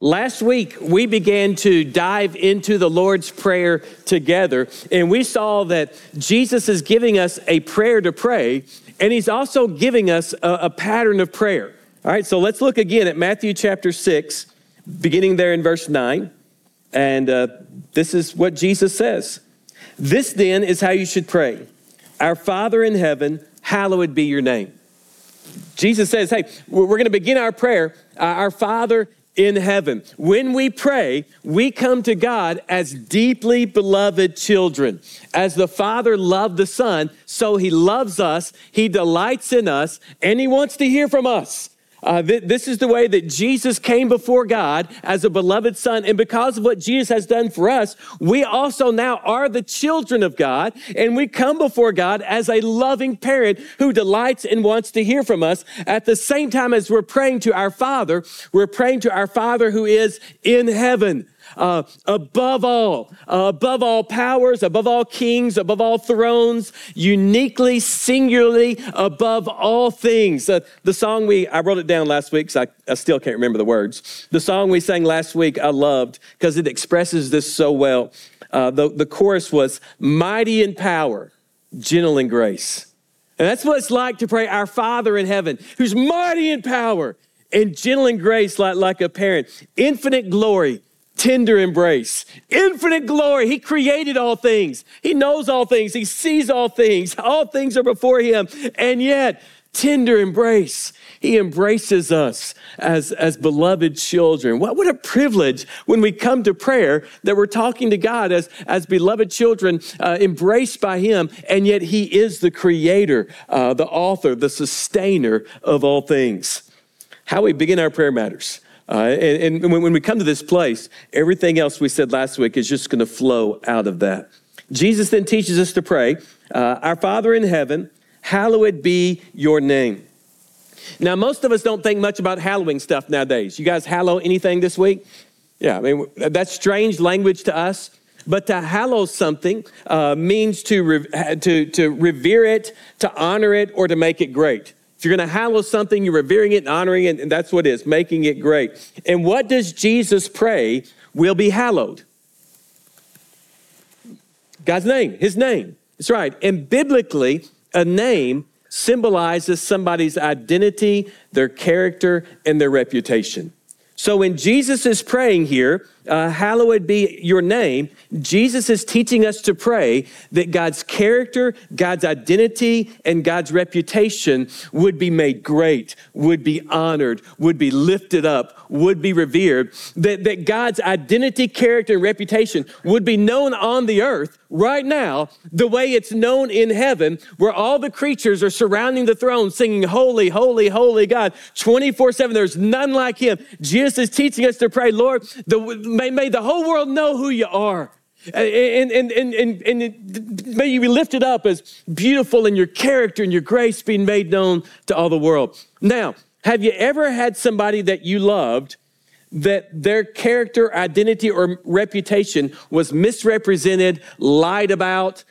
Last week, we began to dive into the Lord's Prayer together, and we saw that Jesus is giving us a prayer to pray, and he's also giving us a pattern of prayer. All right, so let's look again at Matthew chapter 6, beginning there in verse 9, and this is what Jesus says. This then is how you should pray. Our Father in heaven, hallowed be your name. Jesus says, hey, we're going to begin our prayer, our Father in heaven. When we pray, we come to God as deeply beloved children. As the Father loved the Son, so he loves us, he delights in us, and he wants to hear from us. This is the way that Jesus came before God as a beloved Son. And because of what Jesus has done for us, we also now are the children of God. And we come before God as a loving parent who delights and wants to hear from us. At the same time as we're praying to our Father, we're praying to our Father who is in heaven. Above all powers, above all kings, above all thrones, uniquely, singularly, above all things. The song I wrote it down last week, so I still can't remember the words. The song we sang last week, I loved, because it expresses this so well. The chorus was, mighty in power, gentle in grace. And that's what it's like to pray our Father in heaven, who's mighty in power and gentle in grace like a parent. Infinite glory, tender embrace, infinite glory. He created all things. He knows all things. He sees all things. All things are before him. And yet, tender embrace. He embraces us as beloved children. What a privilege when we come to prayer that we're talking to God as beloved children, embraced by him. And yet he is the creator, the author, the sustainer of all things. How we begin our prayer matters. And when we come to this place, everything else we said last week is just going to flow out of that. Jesus then teaches us to pray, our Father in heaven, hallowed be your name. Now, most of us don't think much about hallowing stuff nowadays. You guys hallow anything this week? Yeah, I mean, that's strange language to us. But to hallow something means to revere it, to honor it, or to make it great. If you're going to hallow something, you're revering it and honoring it, and that's what it is, making it great. And what does Jesus pray will be hallowed? God's name, his name. That's right. And biblically, a name symbolizes somebody's identity, their character, and their reputation. So when Jesus is praying here, hallowed be your name, Jesus is teaching us to pray that God's character, God's identity, and God's reputation would be made great, would be honored, would be lifted up, would be revered, that God's identity, character, and reputation would be known on the earth right now the way it's known in heaven, where all the creatures are surrounding the throne singing, holy, holy, holy God, 24/7. There's none like him. Jesus is teaching us to pray, Lord, may the whole world know who you are. And may you be lifted up as beautiful in your character and your grace being made known to all the world. Now, have you ever had somebody that you loved that their character, identity, or reputation was misrepresented, lied about,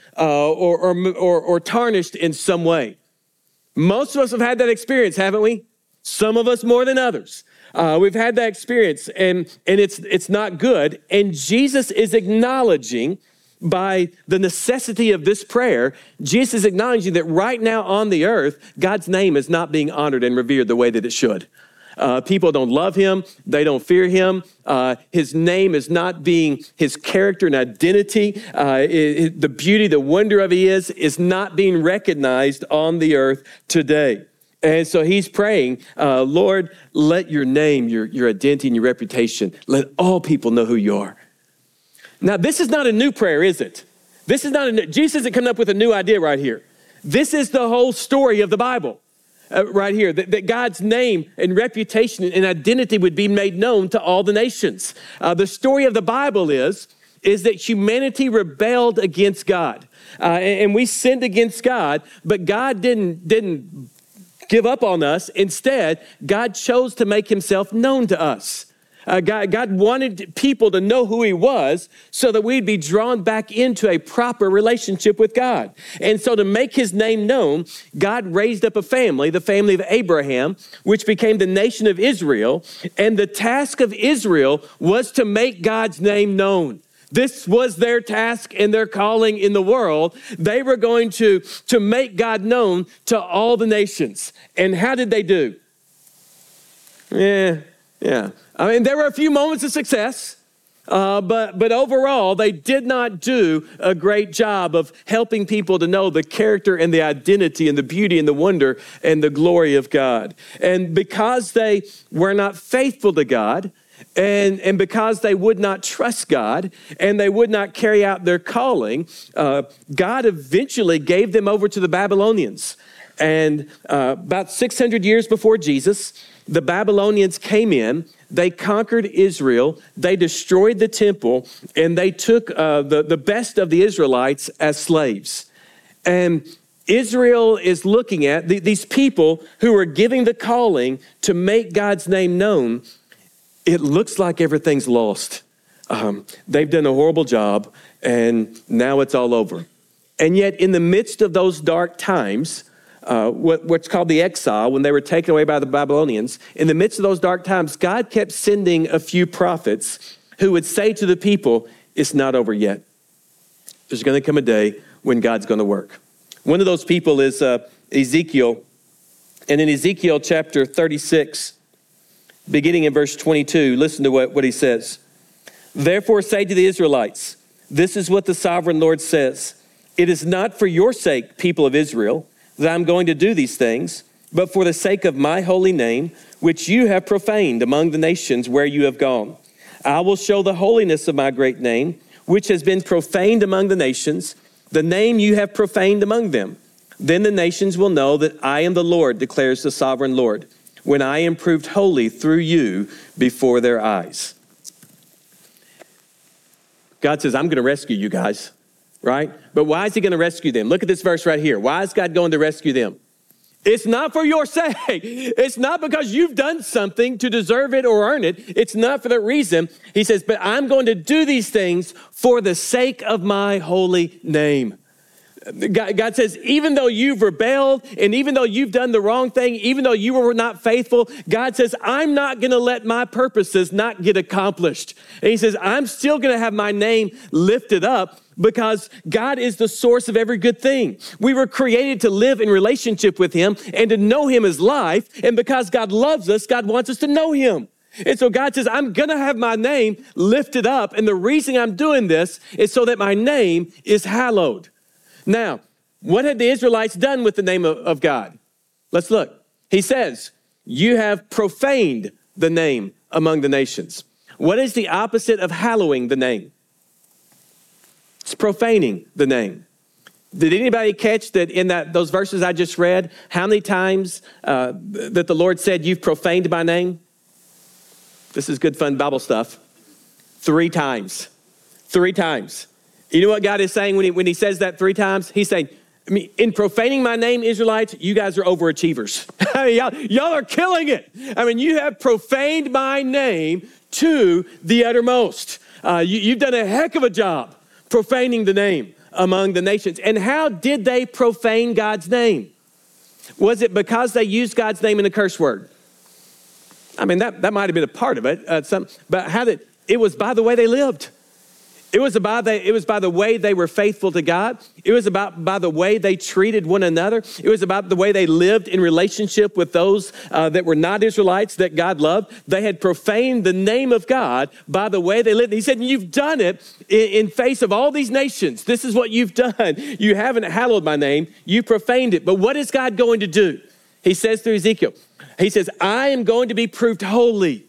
or tarnished in some way? Most of us have had that experience, haven't we? Some of us more than others. We've had that experience, and it's not good. And Jesus is acknowledging, by the necessity of this prayer, Jesus is acknowledging that right now on the earth, God's name is not being honored and revered the way that it should. People don't love him. They don't fear him. His name is not being, his character and identity, the beauty, the wonder of he is not being recognized on the earth today. And so he's praying, Lord, let your name, your identity, and your reputation, let all people know who you are. Now, this is not a new prayer, is it? Jesus isn't coming up with a new idea right here. This is the whole story of the Bible right here, that God's name and reputation and identity would be made known to all the nations. The story of the Bible is that humanity rebelled against God. And we sinned against God, but God didn't give up on us. Instead, God chose to make himself known to us. God wanted people to know who he was so that we'd be drawn back into a proper relationship with God. And so to make his name known, God raised up a family, the family of Abraham, which became the nation of Israel. And the task of Israel was to make God's name known. This was their task and their calling in the world. They were going to make God known to all the nations. And how did they do? Yeah. I mean, there were a few moments of success, but overall, they did not do a great job of helping people to know the character and the identity and the beauty and the wonder and the glory of God. And because they were not faithful to God, and because they would not trust God and they would not carry out their calling, God eventually gave them over to the Babylonians. And about 600 years before Jesus, the Babylonians came in, they conquered Israel, they destroyed the temple, and they took the best of the Israelites as slaves. And Israel is looking at these people who are giving the calling to make God's name known. It looks like everything's lost. They've done a horrible job, and now it's all over. And yet, in the midst of those dark times, what's called the exile, when they were taken away by the Babylonians, in the midst of those dark times, God kept sending a few prophets who would say to the people, it's not over yet. There's going to come a day when God's going to work. One of those people is Ezekiel. And in Ezekiel chapter 36, beginning in verse 22, listen to what he says. Therefore say to the Israelites, this is what the sovereign Lord says. It is not for your sake, people of Israel, that I'm going to do these things, but for the sake of my holy name, which you have profaned among the nations where you have gone. I will show the holiness of my great name, which has been profaned among the nations, the name you have profaned among them. Then the nations will know that I am the Lord, declares the sovereign Lord, when I am proved holy through you before their eyes. God says, I'm going to rescue you guys, right? But why is he going to rescue them? Look at this verse right here. Why is God going to rescue them? It's not for your sake. It's not because you've done something to deserve it or earn it. It's not for that reason. He says, but I'm going to do these things for the sake of my holy name. God says, even though you've rebelled and even though you've done the wrong thing, even though you were not faithful, God says, I'm not going to let my purposes not get accomplished. And he says, I'm still going to have my name lifted up because God is the source of every good thing. We were created to live in relationship with him and to know him as life. And because God loves us, God wants us to know him. And so God says, I'm going to have my name lifted up. And the reason I'm doing this is so that my name is hallowed. Now, what had the Israelites done with the name of God? Let's look. He says, you have profaned the name among the nations. What is the opposite of hallowing the name? It's profaning the name. Did anybody catch that in those verses I just read, how many times that the Lord said, you've profaned my name? This is good, fun Bible stuff. 3 times. 3 times. You know what God is saying when he says that 3 times? He's saying, I mean, in profaning my name, Israelites, you guys are overachievers. I mean, y'all are killing it. I mean, you have profaned my name to the uttermost. You've done a heck of a job profaning the name among the nations. And how did they profane God's name? Was it because they used God's name in a curse word? I mean, that might have been a part of it. But it was by the way they lived. It was by the way they were faithful to God. It was by the way they treated one another. It was about the way they lived in relationship with those that were not Israelites that God loved. They had profaned the name of God by the way they lived. He said, you've done it in face of all these nations. This is what you've done. You haven't hallowed my name. You profaned it. But what is God going to do? He says through Ezekiel, he says, I am going to be proved holy.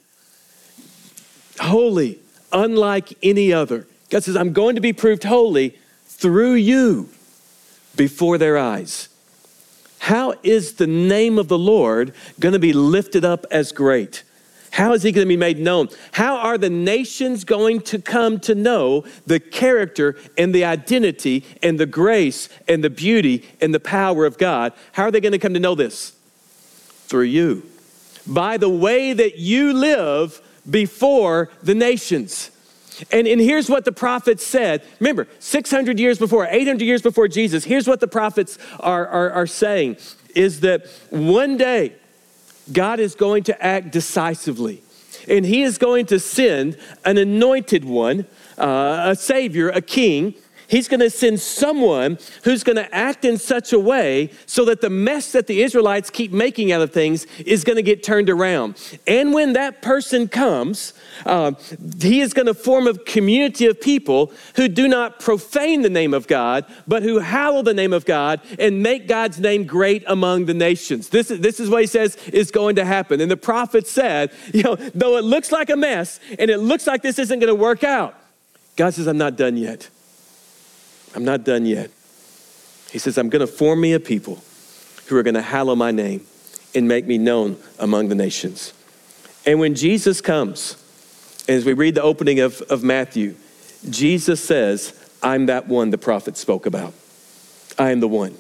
Holy, unlike any other. God says, I'm going to be proved holy through you before their eyes. How is the name of the Lord going to be lifted up as great? How is he going to be made known? How are the nations going to come to know the character and the identity and the grace and the beauty and the power of God? How are they going to come to know this? Through you. By the way that you live before the nations. And here's what the prophets said. Remember, 600 years before, 800 years before Jesus, here's what the prophets are saying, is that one day God is going to act decisively. And he is going to send an anointed one, a savior, a king. He's going to send someone who's going to act in such a way so that the mess that the Israelites keep making out of things is going to get turned around. And when that person comes, he is going to form a community of people who do not profane the name of God, but who hallow the name of God and make God's name great among the nations. This is what he says is going to happen. And the prophet said, though it looks like a mess and it looks like this isn't going to work out, God says, I'm not done yet. I'm not done yet. He says, I'm going to form me a people who are going to hallow my name and make me known among the nations. And when Jesus comes, as we read the opening of Matthew, Jesus says, I'm that one the prophet spoke about. I am the one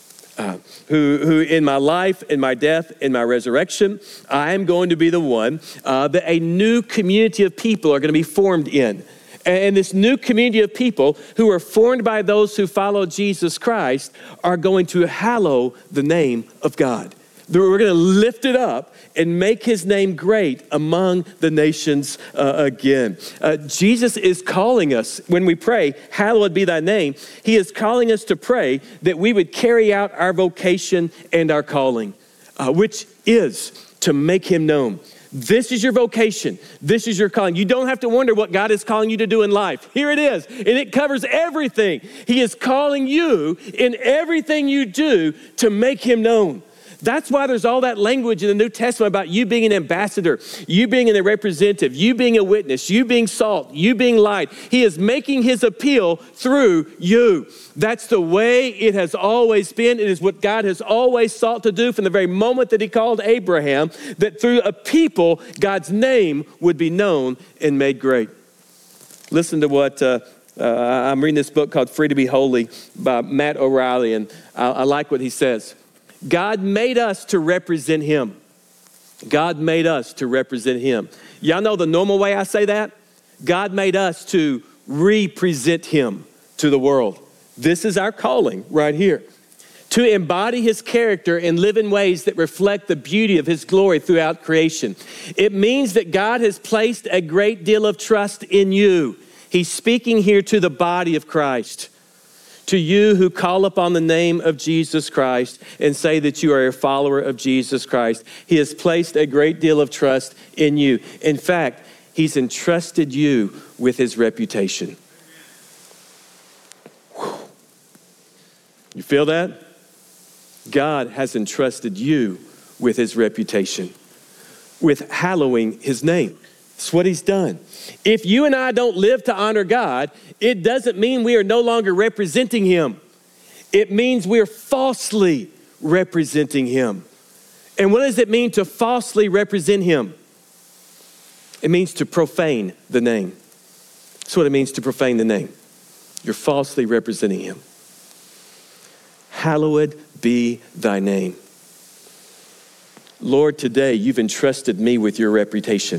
who in my life, in my death, in my resurrection, I am going to be the one that a new community of people are going to be formed in. And this new community of people who are formed by those who follow Jesus Christ are going to hallow the name of God. We're going to lift it up and make his name great among the nations again. Jesus is calling us, when we pray, hallowed be thy name, he is calling us to pray that we would carry out our vocation and our calling, which is to make him known. This is your vocation. This is your calling. You don't have to wonder what God is calling you to do in life. Here it is, and it covers everything. He is calling you in everything you do to make him known. That's why there's all that language in the New Testament about you being an ambassador, you being a representative, you being a witness, you being salt, you being light. He is making his appeal through you. That's the way it has always been. It is what God has always sought to do from the very moment that he called Abraham, that through a people, God's name would be known and made great. Listen to what I'm reading this book called Free to Be Holy by Matt O'Reilly, and I like what he says. God made us to represent him. God made us to represent him. Y'all know the normal way I say that? God made us to represent him to the world. This is our calling right here. To embody his character and live in ways that reflect the beauty of his glory throughout creation. It means that God has placed a great deal of trust in you. He's speaking here to the body of Christ. To you who call upon the name of Jesus Christ and say that you are a follower of Jesus Christ, he has placed a great deal of trust in you. In fact, he's entrusted you with his reputation. Whew. You feel that? God has entrusted you with his reputation, with hallowing his name. That's what he's done. If you and I don't live to honor God, it doesn't mean we are no longer representing him. It means we're falsely representing him. And what does it mean to falsely represent him? It means to profane the name. That's what it means to profane the name. You're falsely representing him. Hallowed be thy name. Lord, today you've entrusted me with your reputation.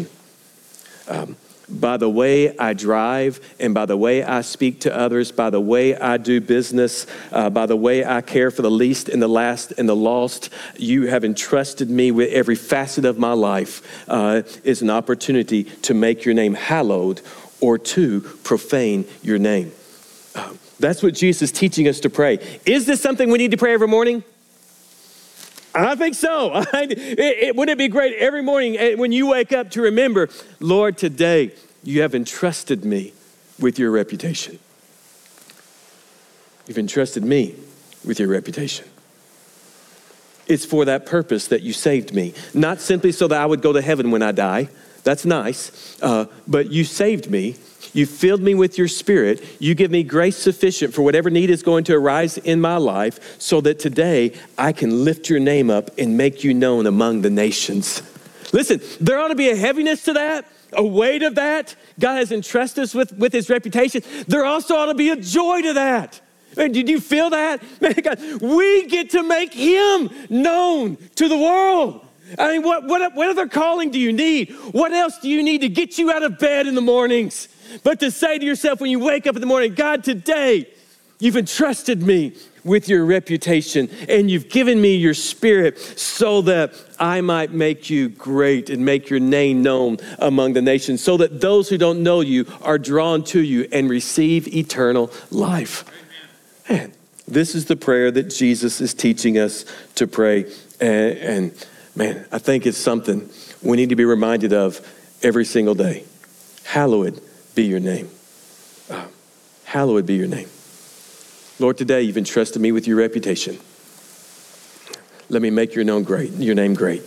By the way I drive and by the way I speak to others, by the way I do business, by the way I care for the least and the last and the lost, you have entrusted me with every facet of my life is an opportunity to make your name hallowed or to profane your name. That's what Jesus is teaching us to pray. Is this something we need to pray every morning? I think so. Wouldn't it be great every morning when you wake up to remember, Lord, today you have entrusted me with your reputation. You've entrusted me with your reputation. It's for that purpose that you saved me. Not simply so that I would go to heaven when I die. That's nice. But you saved me. You filled me with your spirit. You give me grace sufficient for whatever need is going to arise in my life so that today I can lift your name up and make you known among the nations. Listen, there ought to be a heaviness to that, a weight of that. God has entrusted us with his reputation. There also ought to be a joy to that. Man, did you feel that? Man, God, we get to make him known to the world. I mean, what other calling do you need? What else do you need to get you out of bed in the mornings? But to say to yourself when you wake up in the morning, God, today you've entrusted me with your reputation and you've given me your spirit so that I might make you great and make your name known among the nations so that those who don't know you are drawn to you and receive eternal life. Man, this is the prayer that Jesus is teaching us to pray. And man, I think it's something we need to be reminded of every single day. Hallowed be your name. Hallowed be your name. Lord, today you've entrusted me with your reputation. Let me make your name great.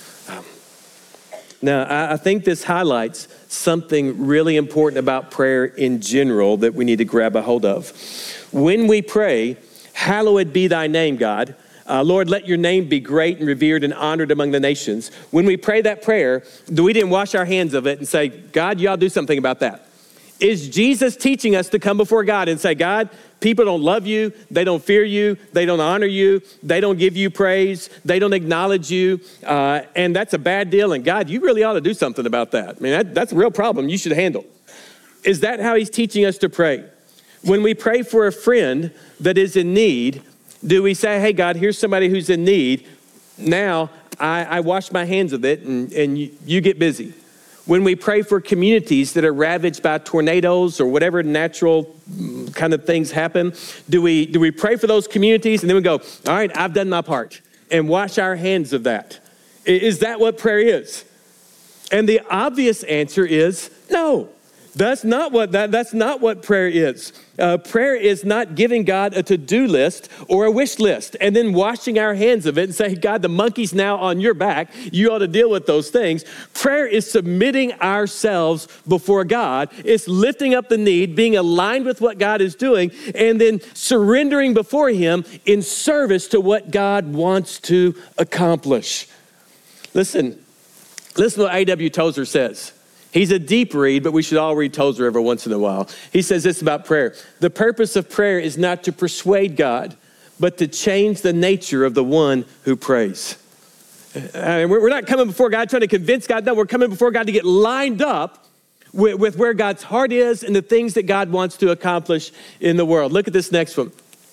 Now, I think this highlights something really important about prayer in general that we need to grab a hold of. When we pray, hallowed be thy name, God. Lord, let your name be great and revered and honored among the nations. When we pray that prayer, we didn't wash our hands of it and say, God, y'all do something about that. Is Jesus teaching us to come before God and say, God, people don't love you, they don't fear you, they don't honor you, they don't give you praise, they don't acknowledge you, and that's a bad deal, and God, you really ought to do something about that. I mean, that's a real problem you should handle. Is that how he's teaching us to pray? When we pray for a friend that is in need, do we say, hey, God, here's somebody who's in need. Now, I wash my hands of it, and you get busy. When we pray for communities that are ravaged by tornadoes or whatever natural kind of things happen, do we pray for those communities and then we go, all right, I've done my part, and wash our hands of that? Is that what prayer is? And the obvious answer is no. That's not what prayer is. Prayer is not giving God a to-do list or a wish list and then washing our hands of it and saying, God, the monkey's now on your back. You ought to deal with those things. Prayer is submitting ourselves before God. It's lifting up the need, being aligned with what God is doing, and then surrendering before him in service to what God wants to accomplish. Listen to what A.W. Tozer says. He's a deep read, but we should all read Tozer every once in a while. He says this about prayer. The purpose of prayer is not to persuade God, but to change the nature of the one who prays. We're not coming before God trying to convince God. No, we're coming before God to get lined up with where God's heart is and the things that God wants to accomplish in the world. Look at this next one.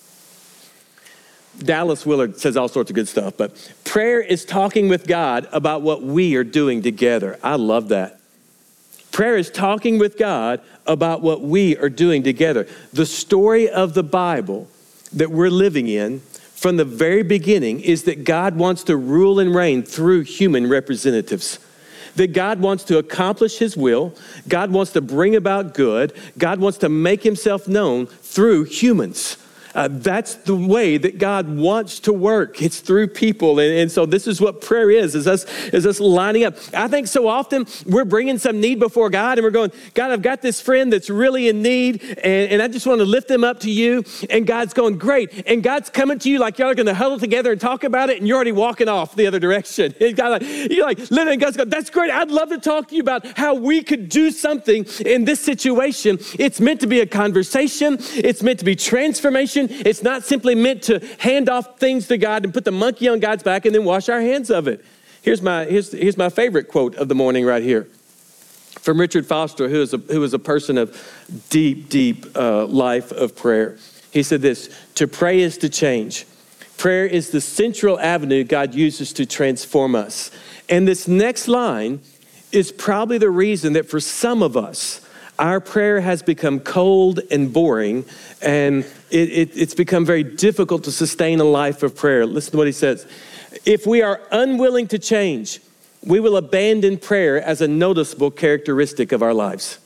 Dallas Willard says all sorts of good stuff, but prayer is talking with God about what we are doing together. I love that. Prayer is talking with God about what we are doing together. The story of the Bible that we're living in from the very beginning is that God wants to rule and reign through human representatives. That God wants to accomplish his will. God wants to bring about good. God wants to make himself known through humans. That's the way that God wants to work. It's through people. And so this is what prayer is us lining up. I think so often we're bringing some need before God and we're going, God, I've got this friend that's really in need and I just want to lift them up to you. And God's going, great. And God's coming to you like y'all are going to huddle together and talk about it and you're already walking off the other direction. You're like, literally, God's going, that's great. I'd love to talk to you about how we could do something in this situation. It's meant to be a conversation. It's meant to be transformation. It's not simply meant to hand off things to God and put the monkey on God's back and then wash our hands of it. Here's my favorite quote of the morning right here from Richard Foster, who is a person of deep life of prayer. He said this: to pray is to change. Prayer is the central avenue God uses to transform us. And this next line is probably the reason that for some of us, our prayer has become cold and boring, and it's become very difficult to sustain a life of prayer. Listen to what he says. If we are unwilling to change, we will abandon prayer as a noticeable characteristic of our lives.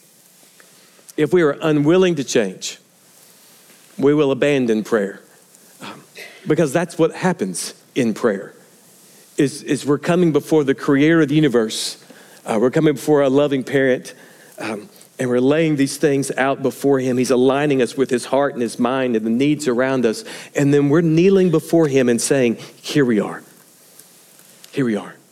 If we are unwilling to change, we will abandon prayer. Because that's what happens in prayer, is we're coming before the creator of the universe. We're coming before a loving parent, and we're laying these things out before him. He's aligning us with his heart and his mind and the needs around us. And then we're kneeling before him and saying, here we are. Here we are.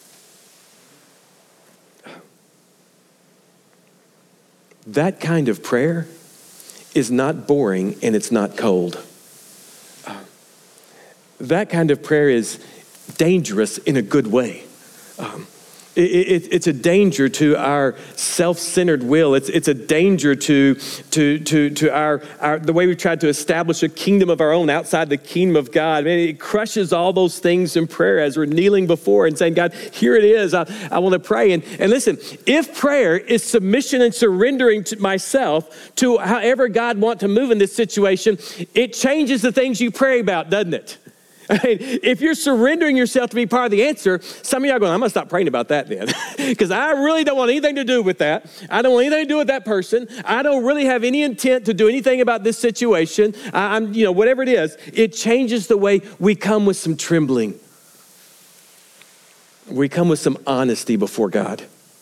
That kind of prayer is not boring and it's not cold. That kind of prayer is dangerous in a good way. It's a danger to our self-centered will. It's a danger to our the way we've tried to establish a kingdom of our own outside the kingdom of God. Man, it crushes all those things in prayer as we're kneeling before and saying, God, here it is. I want to pray. And listen, if prayer is submission and surrendering to myself to however God wants to move in this situation, it changes the things you pray about, doesn't it? I mean, if you're surrendering yourself to be part of the answer, some of y'all are going, I'm going to stop praying about that then. Because I really don't want anything to do with that. I don't want anything to do with that person. I don't really have any intent to do anything about this situation. Whatever it is, it changes the way we come with some trembling. We come with some honesty before God.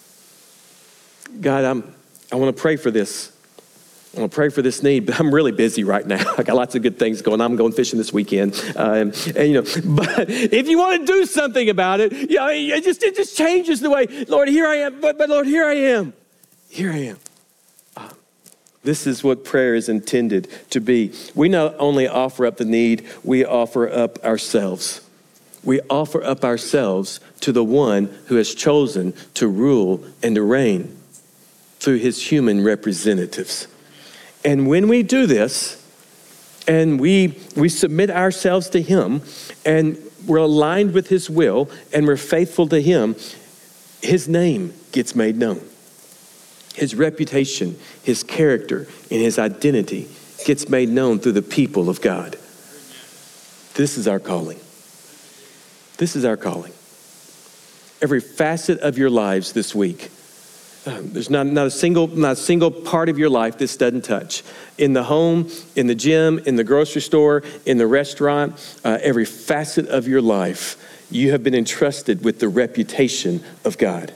God, I want to pray for this. I want to pray for this need, but I'm really busy right now. I got lots of good things going on. I'm going fishing this weekend. But if you want to do something about it, it just changes the way, Lord, here I am. But Lord, here I am. Here I am. This is what prayer is intended to be. We not only offer up the need, we offer up ourselves. We offer up ourselves to the one who has chosen to rule and to reign through his human representatives. And when we do this, and we submit ourselves to him, and we're aligned with his will, and we're faithful to him, his name gets made known. His reputation, his character, and his identity gets made known through the people of God. This is our calling. This is our calling. Every facet of your lives this week, there's not a single part of your life this doesn't touch. In the home, in the gym, in the grocery store, in the restaurant, every facet of your life, you have been entrusted with the reputation of God.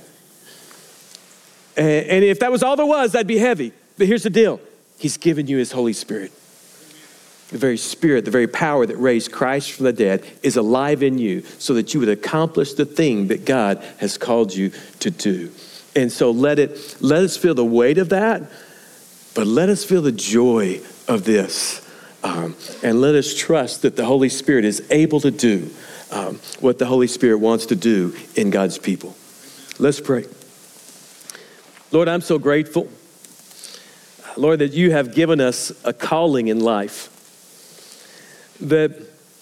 And if that was all there was, that'd be heavy. But here's the deal. He's given you his Holy Spirit. The very Spirit, the very power that raised Christ from the dead is alive in you so that you would accomplish the thing that God has called you to do. And so let us feel the weight of that, but let us feel the joy of this. And let us trust that the Holy Spirit is able to do what the Holy Spirit wants to do in God's people. Let's pray. Lord, I'm so grateful, Lord, that you have given us a calling in life. That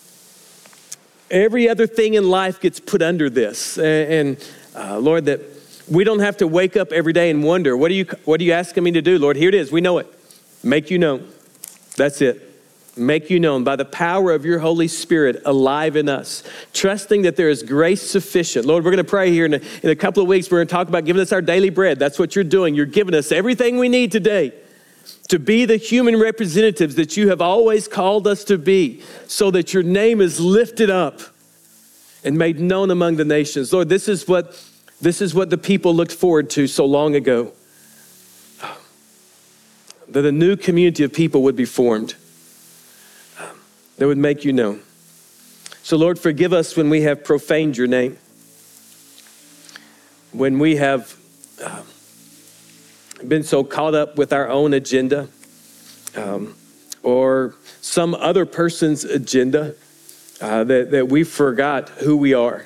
every other thing in life gets put under this. And Lord, that we don't have to wake up every day and wonder, what are you asking me to do, Lord? Here it is. We know it. Make you known. That's it. Make you known by the power of your Holy Spirit alive in us, trusting that there is grace sufficient. Lord, we're going to pray here in a couple of weeks. We're going to talk about giving us our daily bread. That's what you're doing. You're giving us everything we need today to be the human representatives that you have always called us to be, so that your name is lifted up and made known among the nations. Lord, this is what the people looked forward to so long ago, that a new community of people would be formed that would make you known. So Lord, forgive us when we have profaned your name, when we have been so caught up with our own agenda or some other person's agenda that we forgot who we are.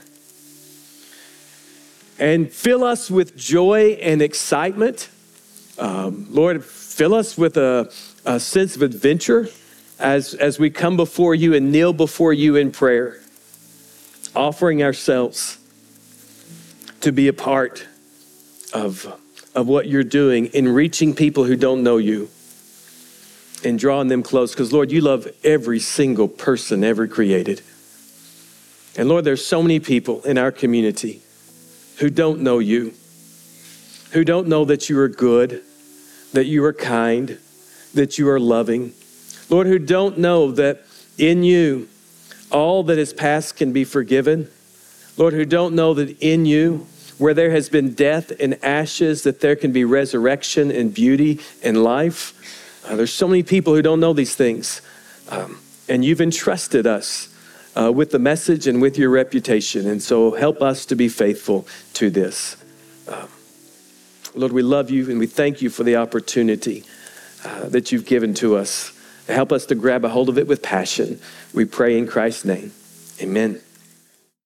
And fill us with joy and excitement. Lord, fill us with a sense of adventure as we come before you and kneel before you in prayer, offering ourselves to be a part of what you're doing in reaching people who don't know you and drawing them close. Because Lord, you love every single person ever created. And Lord, there's so many people in our community who don't know you, who don't know that you are good, that you are kind, that you are loving. Lord, who don't know that in you, all that is past can be forgiven. Lord, who don't know that in you, where there has been death and ashes, that there can be resurrection and beauty and life. There's so many people who don't know these things. And you've entrusted us with the message and with your reputation. And so help us to be faithful to this. Lord, we love you and we thank you for the opportunity that you've given to us. Help us to grab a hold of it with passion. We pray in Christ's name. Amen.